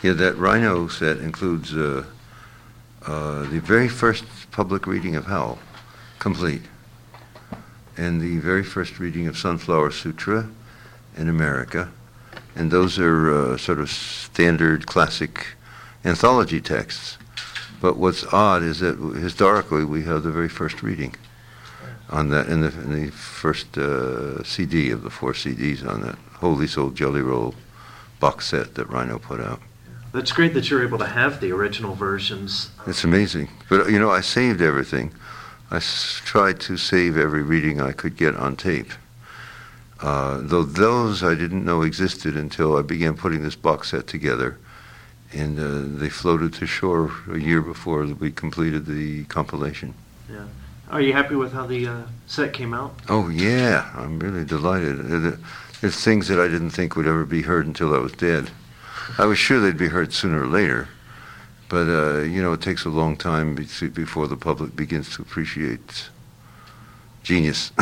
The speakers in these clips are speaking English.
Yeah, that Rhino set includes the very first public reading of Howl, complete, and the very first reading of Sunflower Sutra in America, and those are sort of standard classic anthology texts. But what's odd is that historically we have the very first reading on that in the first CD of the 4 CDs on that Holy Soul Jelly Roll box set that Rhino put out. That's great that you're able to have the original versions. It's amazing. But, I saved everything. I tried to save every reading I could get on tape. Though those I didn't know existed until I began putting this box set together. And they floated to shore a year before we completed the compilation. Yeah. Are you happy with how the set came out? Oh, yeah. I'm really delighted. There's things that I didn't think would ever be heard until I was dead. I was sure they'd be heard sooner or later. But, it takes a long time before the public begins to appreciate genius.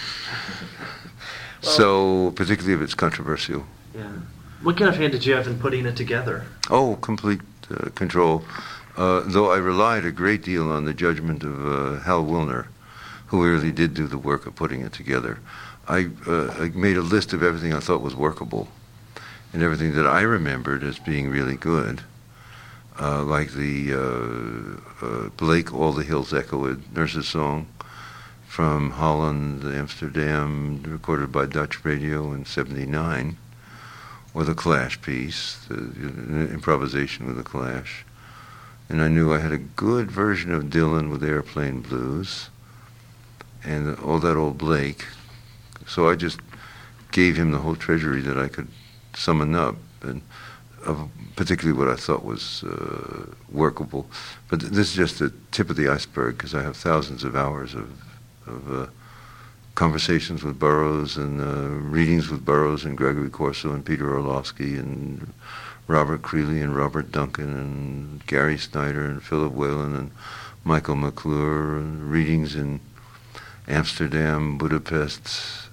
So, particularly if it's controversial. Yeah. What kind of hand did you have in putting it together? Oh, complete control. Though I relied a great deal on the judgment of Hal Wilner, who really did do the work of putting it together. I made a list of everything I thought was workable and everything that I remembered as being really good, like the Blake All the Hills Echoed Nurse's Song from Holland, Amsterdam, recorded by Dutch Radio in 1979. Or the Clash piece, the improvisation with the Clash. And I knew I had a good version of Dylan with Airplane Blues and all that old Blake. So I just gave him the whole treasury that I could summon up, and of particularly what I thought was workable. But this is just the tip of the iceberg, because I have thousands of hours of conversations with Burroughs and readings with Burroughs and Gregory Corso and Peter Orlovsky and Robert Creeley and Robert Duncan and Gary Snyder and Philip Whalen and Michael McClure, and readings in Amsterdam, Budapest,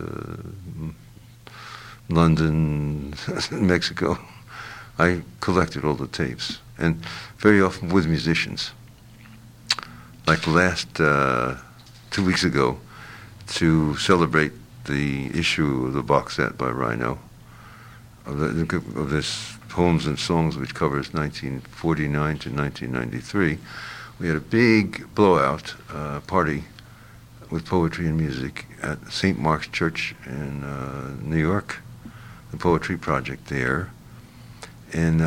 London, Mexico. I collected all the tapes, and very often with musicians. Like last 2 weeks ago, to celebrate the issue of the box set by Rhino of this Poems and Songs, which covers 1949 to 1993, we had a big blowout party with poetry and music at St. Mark's Church in New York, the Poetry Project there. And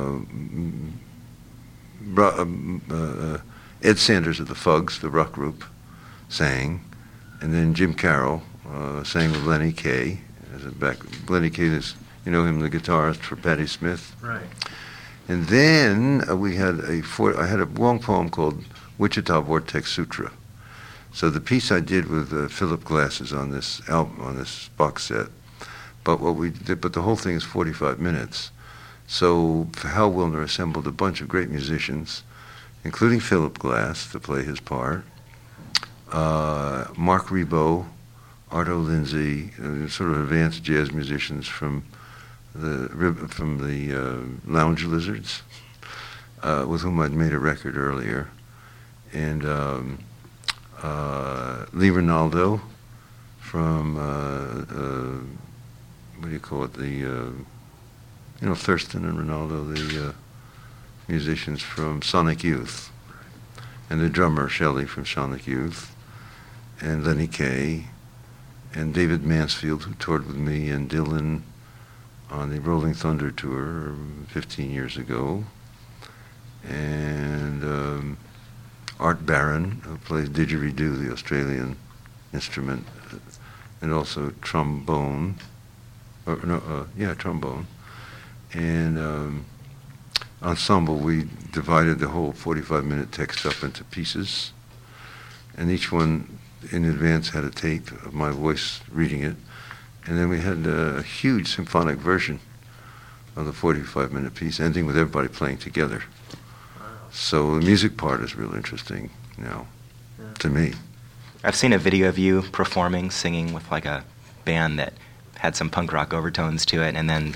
Ed Sanders of the Fugs, the rock group, sang. And then Jim Carroll sang with Lenny Kaye. Lenny Kaye is, him, the guitarist for Patti Smith. Right. And then I had a long poem called Wichita Vortex Sutra. So the piece I did with Philip Glass is on this album, on this box set. But the whole thing is 45 minutes. So Hal Wilner assembled a bunch of great musicians, including Philip Glass, to play his part. Mark Ribot, Arto Lindsay, sort of advanced jazz musicians from the Lounge Lizards, with whom I'd made a record earlier, and Lee Ronaldo from what do you call it? Thurston and Ronaldo, the musicians from Sonic Youth, and the drummer Shelley from Sonic Youth, and Lenny Kaye, and David Mansfield, who toured with me and Dylan on the Rolling Thunder tour 15 years ago, and Art Barron, who plays didgeridoo, the Australian instrument, and also trombone, trombone, and ensemble. We divided the whole 45-minute text up into pieces, and each one in advance had a tape of my voice reading it, and then we had a huge symphonic version of the 45-minute piece, ending with everybody playing together. Wow. So the music part is real interesting now, to me. I've seen a video of you performing, singing with like a band that had some punk rock overtones to it, and then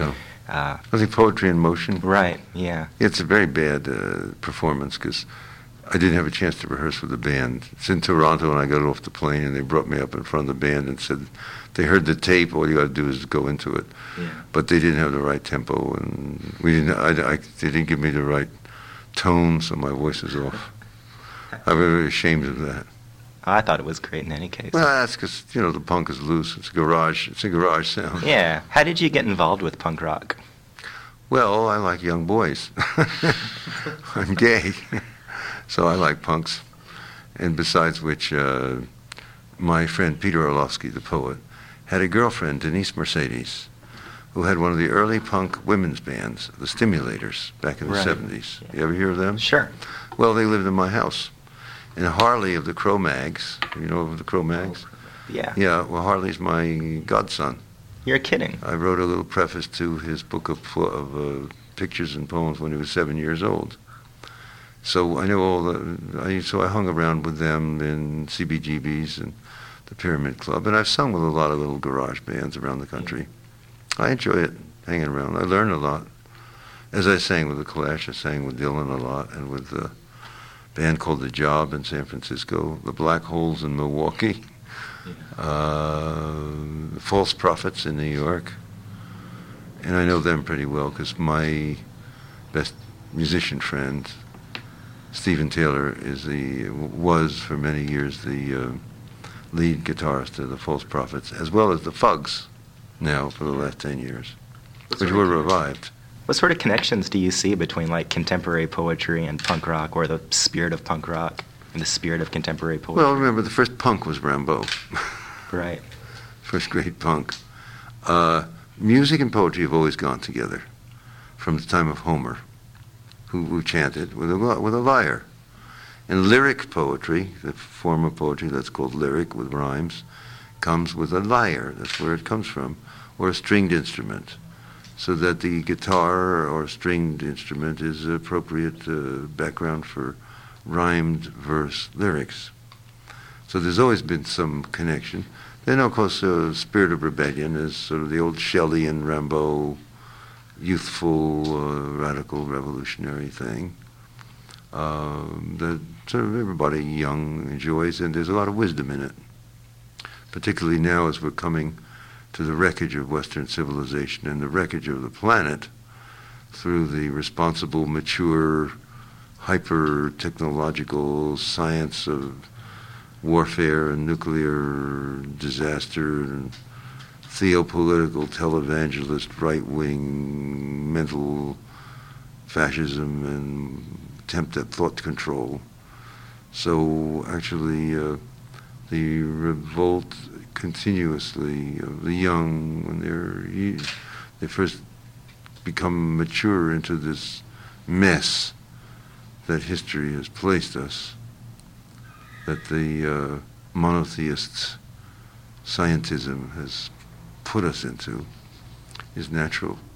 Uh, I think Poetry in Motion. right, yeah. It's a very bad performance because I didn't have a chance to rehearse with the band. It's in Toronto, and I got off the plane, and they brought me up in front of the band and said they heard the tape. All you got to do is go into it. Yeah. But they didn't have the right tempo, and we didn't. They didn't give me the right tone, so my voice is off. I'm very ashamed of that. I thought it was great in any case. Well, that's because the punk is loose. It's a garage sound. Yeah. How did you get involved with punk rock? Well, I like young boys. I'm gay, so I like punks. And besides which, my friend Peter Orlovsky, the poet, had a girlfriend, Denise Mercedes, who had one of the early punk women's bands, the Stimulators, back in the Right. 70s. Yeah. You ever hear of them? Sure. Well, they lived in my house. And Harley of the Cro-Mags, you know of the Cro-Mags? Yeah. Yeah, well, Harley's my godson. You're kidding. I wrote a little preface to his book of pictures and poems when he was 7 years old. So I know so I hung around with them in CBGBs and the Pyramid Club, and I've sung with a lot of little garage bands around the country. I enjoy it, hanging around. I learn a lot. As I sang with the Clash, I sang with Dylan a lot, and with a band called The Job in San Francisco, the Black Holes in Milwaukee, False Prophets in New York, and I know them pretty well because my best musician friend, Stephen Taylor, was for many years the lead guitarist of the False Prophets, as well as the Fugs, now for the last 10 years, which were revived. What sort of connections do you see between like contemporary poetry and punk rock, or the spirit of punk rock and the spirit of contemporary poetry? Well, remember, the first punk was Rimbaud. Right. First great punk. Music and poetry have always gone together from the time of Homer, who chanted with a lyre. And lyric poetry, the form of poetry that's called lyric with rhymes, comes with a lyre. That's where it comes from, or a stringed instrument, so that the guitar or stringed instrument is an appropriate background for rhymed verse lyrics. So there's always been some connection. Then, of course, Spirit of Rebellion is sort of the old Shelley and Rimbaud youthful, radical, revolutionary thing that sort of everybody young enjoys, and there's a lot of wisdom in it, particularly now as we're coming to the wreckage of Western civilization and the wreckage of the planet through the responsible, mature, hyper-technological science of warfare and nuclear disaster and theopolitical, televangelist, right-wing, mental fascism and attempt at thought control. So actually the revolt continuously of the young, when they first become mature into this mess that history has placed us, that the monotheist scientism has put us into, is natural.